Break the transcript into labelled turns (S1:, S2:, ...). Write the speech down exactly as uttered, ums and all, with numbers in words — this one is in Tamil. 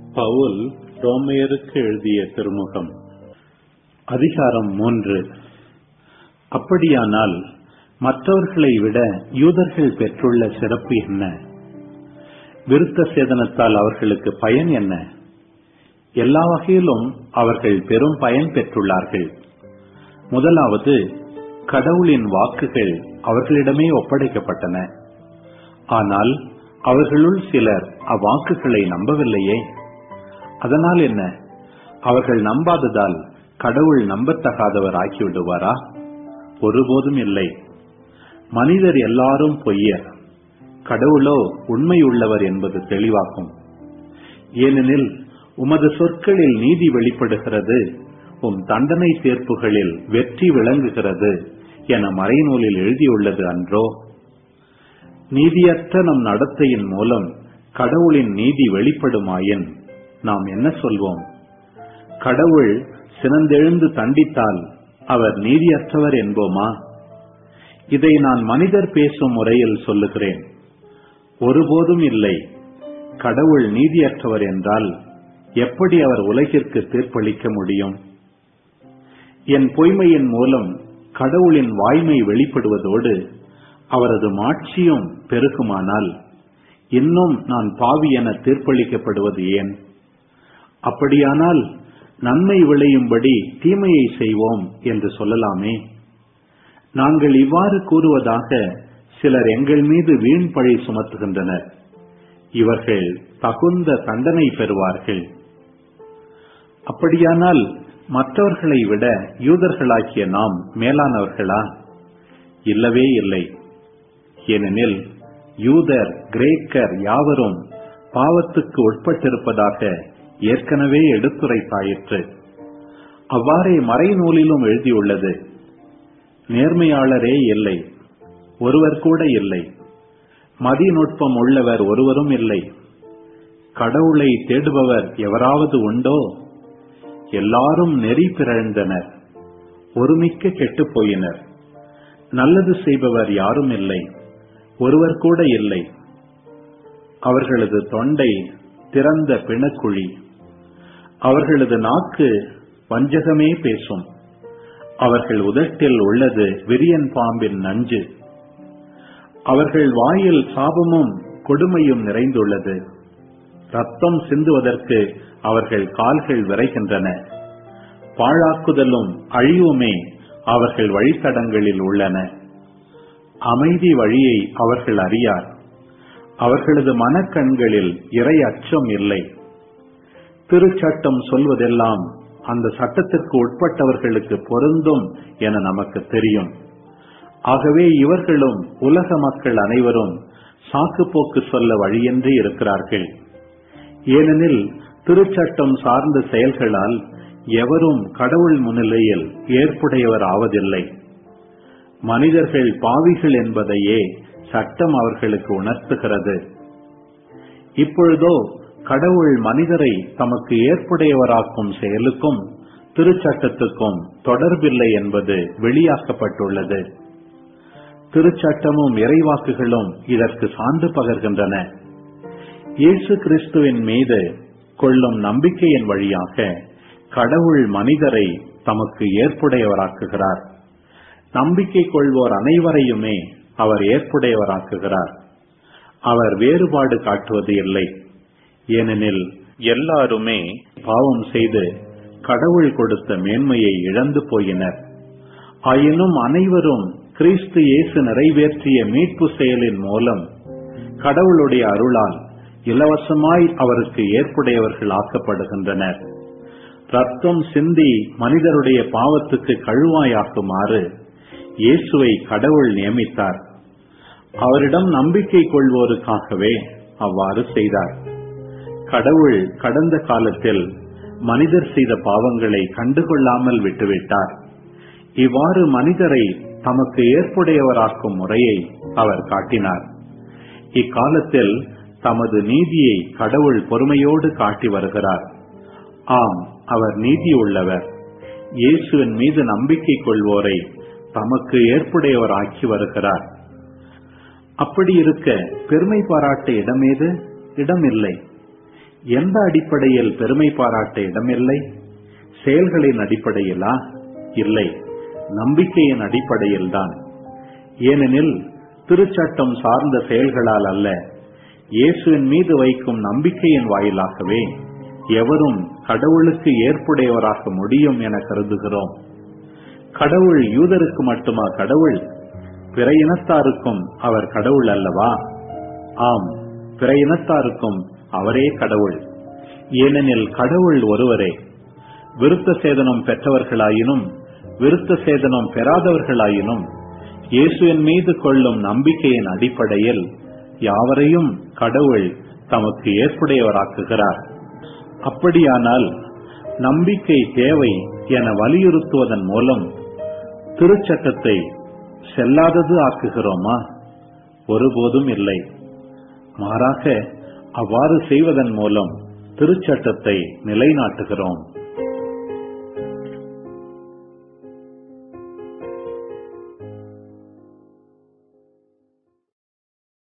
S1: பவுல் ரோமையருக்கு எழுதிய திருமுகம் அதிகாரம் மூன்று. அப்படியானால் மற்றவர்களை விட யூதர்கள் பெற்றுள்ள சிறப்பு என்ன? விருத்த சேதனத்தால் அவர்களுக்கு பயன் என்ன? எல்லா வகையிலும் அவர்கள் பெரும் பயன் பெற்றுள்ளார்கள். முதலாவது, கடவுளின் வாக்குகள் அவர்களிடமே ஒப்படைக்கப்பட்டன. ஆனால் அவர்களுள் சிலர் அவ்வாக்குகளை நம்பவில்லையே. அதனால் என்ன? அவர்கள் நம்பாததால் கடவுள் நம்பத்தகாதவர் ஆக்கிவிடுவாரா? ஒருபோதும் இல்லை. மனிதர் எல்லாரும் பொய்யர், கடவுளோ உண்மையுள்ளவர் என்பது தெளிவாகும். ஏனெனில் உமது சொற்களில் நீதி வெளிப்படுகிறது, உம் தண்டனை தீர்ப்புகளில் வெற்றி விளங்குகிறது என மறைநூலில் எழுதியுள்ளது அன்றோ? நீதியற்ற நம் நடத்தையின் மூலம் கடவுளின் நீதி வெளிப்படுமாயின் நாம் என்ன சொல்வோம்? கடவுள் சினந்தெழுந்து தண்டித்தால் அவர் நீதியற்றவர் என்போமா? இதை நான் மனிதர் பேசும் முறையில் சொல்லுகிறேன். ஒருபோதும் இல்லை. கடவுள் நீதியற்றவர் என்றால் எப்படி அவர் உலகிற்கு தீர்ப்பளிக்க முடியும்? என் பொய்மையின் மூலம் கடவுளின் வாய்மை வெளிப்படுவதோடு அவரது மாட்சியும் பெருகுமானால் இன்னும் நான் பாவி என தீர்ப்பளிக்கப்படுவது ஏன்? அப்படியானால் நன்மை விளையும்படி தீமையை செய்வோம் என்று சொல்லலாமே. நாங்கள் இவ்வாறு கூறுவதாக சிலர் எங்கள் மீது வீண் பழி சுமத்துகின்றனர். இவர்கள் தகுந்த தண்டனை பெறுவார்கள். அப்படியானால் மற்றவர்களை விட யூதர்களாகிய நாம் மேலானவர்களா? இல்லவே இல்லை. ஏனெனில் யூதர் கிரேக்கர் யாவரும் பாவத்துக்கு உட்பட்டிருப்பதாக ஏற்கனவே எடுத்துரைத்தாயிற்று. அவ்வாறே மறைநூலிலும் எழுதியுள்ளது. நேர்மையாளரே இல்லை, ஒருவர் கூட இல்லை. மதிநுட்பம் உள்ளவர் ஒருவரும் இல்லை. கடவுளை தேடுபவர் எவராவது உண்டோ? எல்லாரும் நெறி பிறழ்ந்தனர், ஒருமிக்க கெட்டுப் போயினர். நல்லது செய்பவர் யாரும் இல்லை, ஒருவர் கூட இல்லை. அவர்களது தொண்டை திறந்த பிணக்குழி, அவர்களது நாக்கு வஞ்சகமே பேசும். அவர்கள் உதட்டில் உள்ளது விரியன் பாம்பின் நஞ்சு. அவர்கள் வாயில் சாபமும் கொடுமையும் நிறைந்துள்ளது. ரத்தம் சிந்துவதற்கு அவர்கள் கால்கள் விரைகின்றன. பாழாக்குதலும் அழிவுமே அவர்கள் வழித்தடங்களில் உள்ளன. அமைதி வழியை அவர்கள் அறியார். அவர்களது மனக்கண்களில் இறை அச்சம் இல்லை. திருச்சட்டம் சொல்வதெல்லாம் அந்த சட்டத்திற்கு உட்பட்டவர்களுக்கு பொருந்தும் என நமக்கு தெரியும். ஆகவே இவர்களும் உலக மக்கள் அனைவரும் சாக்கு போக்கு சொல்ல வழியின்றி இருக்கிறார்கள். ஏனெனில் திருச்சட்டம் சார்ந்த செயல்களால் எவரும் கடவுள் முன்னிலையில் ஏற்புடையவர் ஆவதில்லை. மனிதர்கள் பாவிகள் என்பதையே சட்டம் அவர்களுக்கு உணர்த்துகிறது. இப்பொழுதோ கடவுள் மனிதரை தமக்கு ஏற்புடையவராக்கும் செயலுக்கும் திருச்சட்டத்துக்கும் தொடர்பில்லை என்பது வெளியாக்கப்பட்டுள்ளது. திருச்சட்டமும் இறைவாக்குகளும் இதற்கு சான்று பகர்கின்றன. இயேசு கிறிஸ்துவின் மீது கொள்ளும் நம்பிக்கையின் வழியாக கடவுள் மனிதரை தமக்கு ஏற்புடையவராக்குகிறார். நம்பிக்கை கொள்வோர் அனைவரையுமே அவர் ஏற்புடையவராக்குகிறார். அவர் வேறுபாடு காட்டுவது இல்லை. ஏனெனில் எல்லாருமே பாவம் செய்து கடவுள் கொடுத்த மேன்மையை இழந்து போயினர். ஆயினும் அனைவரும் கிறிஸ்து இயேசு நிறைவேற்றிய மீட்பு செயலின் மூலம் கடவுளுடைய அருளால் இலவசமாய் அவருக்கு ஏற்புடையவர்கள் ஆக்கப்படுகின்றனர். ரத்தம் சிந்தி மனிதருடைய பாவத்துக்கு கழுவாயாக்குமாறு இயேசுவை கடவுள் நியமித்தார். அவரிடம் நம்பிக்கை கொள்வோருக்காகவே அவ்வாறு செய்தார். கடவுள் கடந்த காலத்தில் மனிதர் செய்த பாவங்களை கண்டுகொள்ளாமல் விட்டுவிட்டார். இவ்வாறு மனிதரை தமக்கு ஏற்புடையவராக்கும் முறையை அவர் காட்டினார். இக்காலத்தில் தமது நீதியை கடவுள் பொறுமையோடு காட்டி வருகிறார். ஆம், அவர் நீதி உள்ளவர். இயேசுவின் மீது நம்பிக்கை கொள்வோரை தமக்கு ஏற்புடையவர் ஆக்கி வருகிறார். அப்படி இருக்க பெருமை பாராட்ட இடமேது? இடமில்லை. எந்த அடிப்படையில் பெருமை பாராட்ட இடமில்லை? செயல்களின் அடிப்படையிலா? இல்லை, நம்பிக்கையின் அடிப்படையில்தான். ஏனெனில் திருச்சட்டம் சார்ந்த செயல்களால் அல்ல, இயேசுவின் மீது வைக்கும் நம்பிக்கையின் வாயிலாகவே எவரும் கடவுளுக்கு ஏற்புடையவராக முடியும் என கருதுகிறோம். கடவுள் யூதருக்கு மட்டுமா கடவுள்? பிற இனத்தாருக்கும் அவர் கடவுள் அல்லவா? ஆம், பிற இனத்தாருக்கும் அவரே கடவுள். ஏனெனில் கடவுள் ஒருவரே. விருத்த சேதனம் பெற்றவர்களாயினும் விருத்த சேதனம் பெறாதவர்களாயினும் இயேசுவின் மீது கொள்ளும் நம்பிக்கையின் அடிப்படையில் யாவரையும் கடவுள் தமக்கு ஏற்புடையவராக்குகிறார். அப்படியானால் நம்பிக்கை தேவை என வலியுறுத்துவதன் மூலம் திருச்சட்டத்தை செல்லாதது ஆக்குகிறோமா? ஒருபோதும் இல்லை. மாறாக அவ்வாறு செய்வதன் மூலம் திருச்சட்டத்தை நிலைநாட்டுகிறோம்.